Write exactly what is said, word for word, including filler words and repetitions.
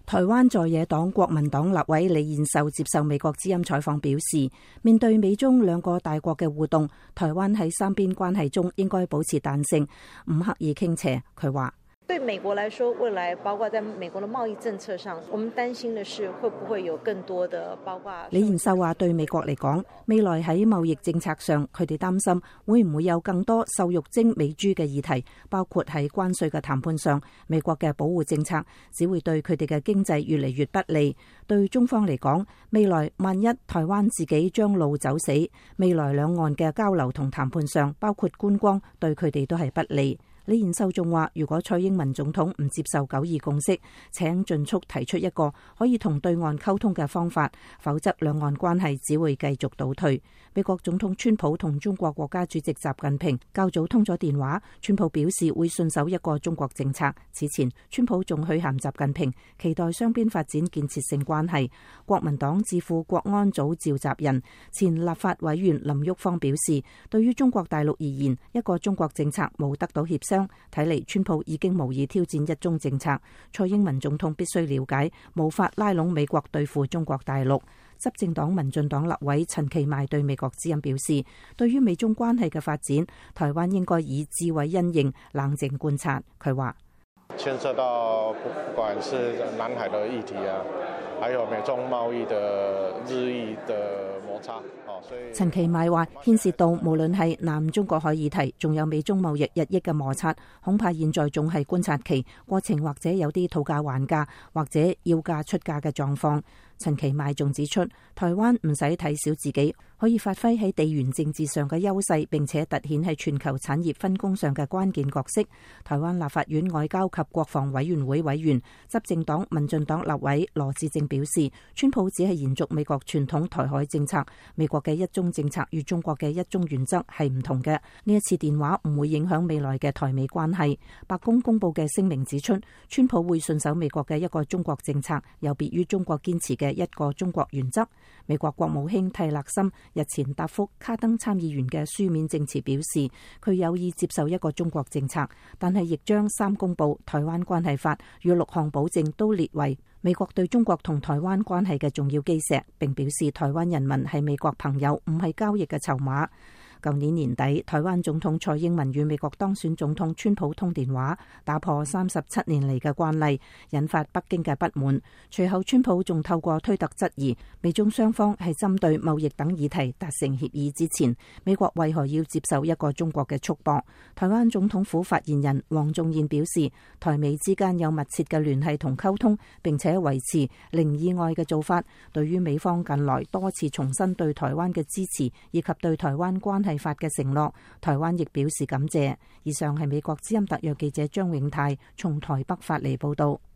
台灣在野黨國民黨立委李彥秀接受美國之音採訪表示，面對美中兩個大國嘅互動，台灣喺三邊關係中應該保持彈性，唔刻意傾斜。佢話： 對美國來說，未來包括在美國的貿易政策上，我們擔心的是會不會有更多的包括。 李彥秀話：對美國嚟講，未來喺貿易政策上，佢哋擔心會唔會有更多瘦肉精美豬嘅議題，包括喺關稅嘅談判上，美國嘅保護政策只會對佢哋嘅經濟越嚟越不利。對中方嚟講，未來萬一台灣自己將路走死，未來兩岸嘅交流同談判上，包括觀光，對佢哋都係不利。李彥秀仲話：如果蔡英文總統唔接受九二共識，請盡速提出一個可以同對岸溝通嘅方法，否則兩岸關係只會繼續倒退。美國總統川普同中國國家主席習近平較早通咗電話，川普表示會信守一個中國政策。此前，川普仲去函習近平，期待雙邊發展建設性關係。國民黨智庫國安組召集人、前立法委員林郁方表示，對於中國大陸而言，一個中國政策冇得到協商。睇嚟，川普已經無意挑戰一中政策。蔡英文總統必須了解，無法拉攏美國對付中國大陸。執政黨民進黨立委陳其邁對美國之音表示，對於美中關係嘅發展，台灣應該以智慧因應，冷靜觀察。佢話： 牽涉到不管是南海的議題啊，還有美中貿易的日益的摩擦。 陳其邁話，牽涉到無論係南中國海議題，仲有美中貿易日益嘅摩擦，恐怕現在仲係觀察期，過程或者有啲討價還價或者要價出價嘅狀況。陳其邁仲指出，台灣唔使睇小自己，可以發揮喺地緣政治上嘅優勢，並且突顯喺全球產業分工上嘅關鍵角色。台灣立法院外交及國防委員會委員、執政黨民進黨立委羅致政表示，川普只係延續美國傳統台海政策，美國嘅一中政策與中國嘅一中原則係唔同嘅。呢一次電話唔會影響未來嘅台美關係。白宮公布嘅聲明指出，川普會信守美國嘅一個中國政策，有別於中國堅持嘅一個中國原則。美國國務卿蒂勒森日前答覆卡登參議員嘅書面證詞表示，佢有意接受一個中國政策，但係亦將三公報、台灣關係法與六項保證都列為美國對中國同台灣關係嘅重要基石，並表示台灣人民係美國朋友，唔係交易嘅籌碼。舊年年底，台灣總統蔡英文與美國當選總統川普通電話，打破三十七年嚟嘅慣例，引發北京嘅不滿。隨後，川普仲透過推特質疑美中雙方係針對貿易等議題達成協議之前，美國為何要接受一個中國嘅束縛？台灣總統府發言人黃仲彥表示，台美之間有密切嘅聯繫同溝通，並且維持零意外嘅做法。對於美方近來多次重申對台灣嘅支持，以及對台灣關係法嘅承諾，台灣亦表示感謝。以上係美國之音特約記者張永泰從台北發嚟報道。